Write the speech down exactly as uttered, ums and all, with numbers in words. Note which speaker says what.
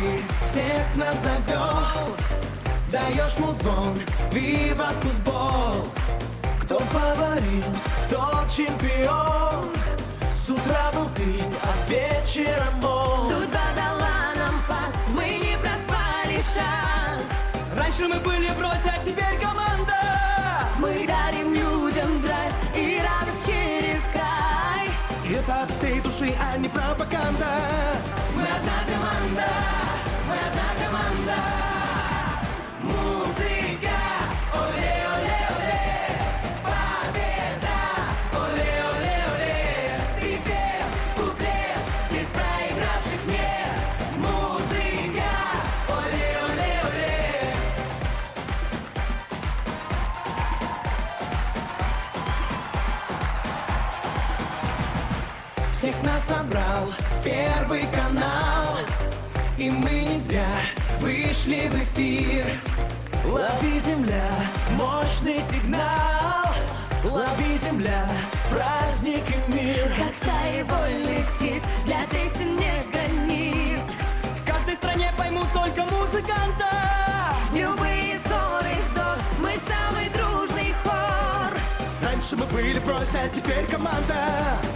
Speaker 1: ты всех нас завел. Даешь музон, вива футбол. Кто фаворит, кто чемпион? С утра был ты, а вечером он.
Speaker 2: Судьба дала нам пас, мы не проспали шанс.
Speaker 1: Раньше мы были врозь, а теперь команда.
Speaker 2: Мы дарим людям драйв и радость через край.
Speaker 1: И это от всей души, а не пропаганда.
Speaker 2: Мы одна команда, мы одна команда. Музыка, оле, оле, оле. Победа, оле, оле, оле. Припев, куплет, здесь проигравших нет. Музыка, оле, оле, оле.
Speaker 1: Всех нас собрал Первый канал, и мы не зря вышли в эфир. Лови, земля, мощный сигнал. Лови, земля, праздник и мир.
Speaker 2: Как стаи вольных птиц, для песен нет границ.
Speaker 1: В каждой стране поймут только музыканта.
Speaker 2: Любые ссоры, вздох, мы самый дружный хор.
Speaker 1: Раньше мы были врозь, а теперь команда.